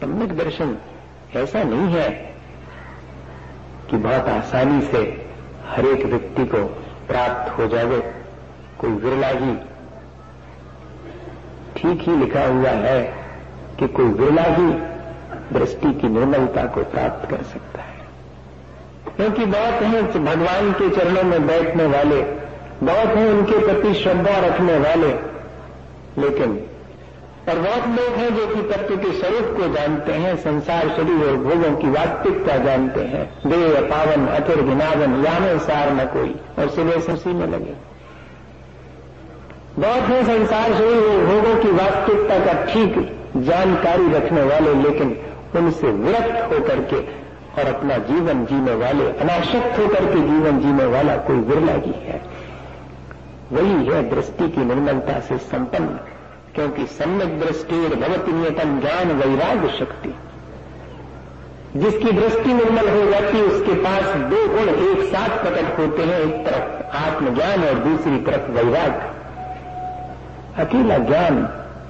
सम्यक दर्शन ऐसा नहीं है कि बहुत आसानी से हर एक व्यक्ति को प्राप्त हो जावे। कोई विरला ही, ठीक ही लिखा हुआ है कि कोई विरला ही दृष्टि की निर्मलता को प्राप्त कर सकता है, क्योंकि बहुत हैं भगवान के चरणों में बैठने वाले, बहुत हैं उनके प्रति श्रद्धा रखने वाले, लेकिन और बहुत लोग हैं जो कि तत्व के स्वरूप को जानते हैं, संसार शरीर और भोगों की वास्तविकता जानते हैं। देह पावन अचर घिनावन यामे सार न कोई, और सुबह से उसी में लगे। बहुत हैं संसार शरीर और भोगों की वास्तविकता का ठीक जानकारी रखने वाले, लेकिन उनसे विरक्त होकर के और अपना जीवन जीने वाले, अनासक्त होकर के जीवन जीने वाला कोई विरला ही है। वही है दृष्टि की निर्मलता से संपन्न, क्योंकि सम्यक दृष्टिर भवति नियतम ज्ञान वैराग्य शक्ति। जिसकी दृष्टि निर्मल हो जाती है उसके पास दो गुण एक साथ प्रकट होते हैं, एक तरफ आत्मज्ञान और दूसरी तरफ वैराग्य। अकेला ज्ञान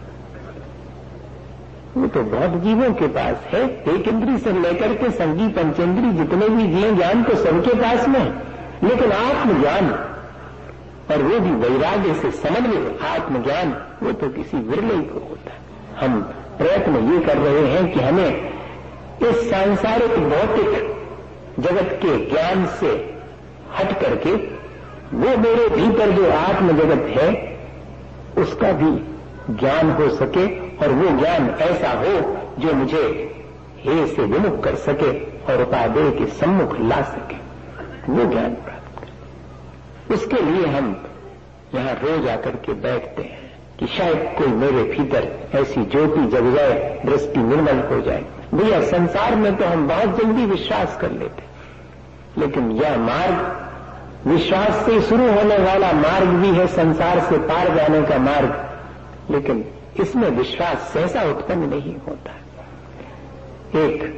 वो तो बहुत जीवों के पास है, एक इंद्री से लेकर के संगी पंचेंद्री जितने भी जिए ज्ञान तो सबके पास में, लेकिन आत्मज्ञान और वो भी वैराग्य से समन्वित आत्मज्ञान वो तो किसी विरले को होता है। हम प्रयत्न ये कर रहे हैं कि हमें इस सांसारिक भौतिक जगत के ज्ञान से हट करके वो मेरे भीतर जो आत्म जगत है उसका भी ज्ञान हो सके, और वो ज्ञान ऐसा हो जो मुझे हे से विमुख कर सके और उपादेय के सम्मुख ला सके, वो ज्ञान प्राप्त करें। उसके लिए हम यहां रोज आकर के बैठते हैं कि शायद कोई मेरे भीतर ऐसी ज्योति जग जाए, दृष्टि निर्मल हो जाए। भैया संसार में तो हम बहुत जल्दी विश्वास कर लेते, लेकिन यह मार्ग विश्वास से शुरू होने वाला मार्ग भी है, संसार से पार जाने का मार्ग, लेकिन इसमें विश्वास सहसा उत्पन्न नहीं होता। एक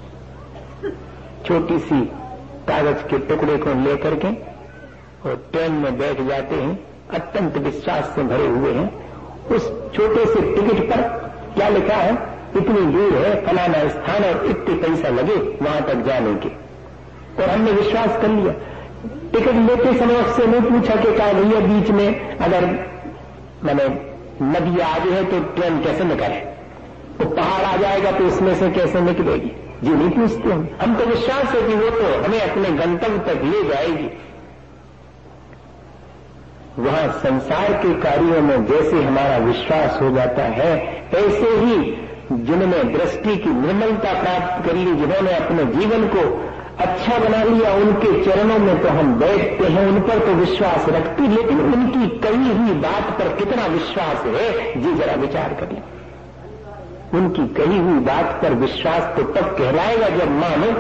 छोटी सी कागज के टुकड़े को लेकर के और ट्रेन में बैठ जाते हैं, अत्यंत विश्वास से भरे हुए हैं। उस छोटे से टिकट पर क्या लिखा है, इतनी दूर है फलाना स्थान और इतने पैसा लगे वहां तक जाने के, और हमने विश्वास कर लिया। टिकट लेते समय उससे नहीं पूछा कि क्या भैया बीच में अगर मैंने नदी आगे है तो ट्रेन कैसे निकले, तो पहाड़ आ जाएगा तो इसमें से कैसे निकलेगी, जी नहीं पूछते हम तो विश्वास है कि वो तो हमें अपने गंतव्य तक ले जाएगी। वहां संसार के कार्यों में जैसे हमारा विश्वास हो जाता है, ऐसे ही जिन्होंने दृष्टि की निर्मलता प्राप्त कर ली, जिन्होंने अपने जीवन को अच्छा बना लिया, उनके चरणों में तो हम बैठते हैं, उन पर तो विश्वास रखते, लेकिन उनकी कही हुई बात पर कितना विश्वास है जी जरा विचार करिए। उनकी कही हुई बात पर विश्वास तो तब कहलाएगा जब मानो।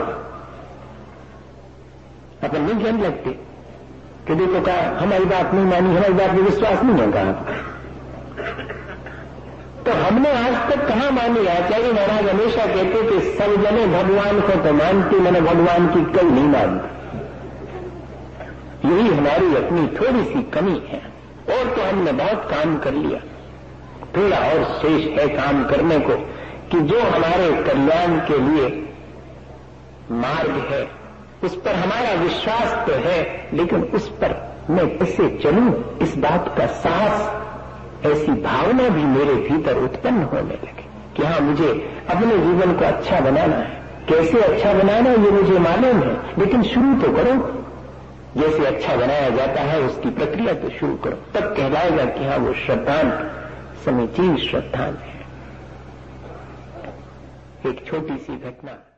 अपन नहीं कहने लगते कि देखो कहा हमारी बात नहीं मानी, हमारी बात में विश्वास नहीं है कहा, तो हमने आज तक कहां मानी। आचार्य महाराज हमेशा कहते कि सब जने भगवान को तो मानते, मैंने भगवान की कई नहीं मानती। यही हमारी अपनी थोड़ी सी कमी है, और तो हमने बहुत काम कर लिया, थोड़ा और शेष है काम करने को, कि जो हमारे कल्याण के लिए मार्ग है उस पर हमारा विश्वास तो है, लेकिन उस पर मैं कैसे चलूं, इस बात का साहस, ऐसी भावना भी मेरे भीतर उत्पन्न होने लगे कि हाँ मुझे अपने जीवन को अच्छा बनाना है। कैसे अच्छा बनाना ये मुझे मालूम है, लेकिन शुरू तो करो। जैसे अच्छा बनाया जाता है उसकी प्रक्रिया तो शुरू करो, तब कहलाएगा कि हाँ वो श्रद्धान समीचीन श्रद्धान है। एक छोटी सी घटना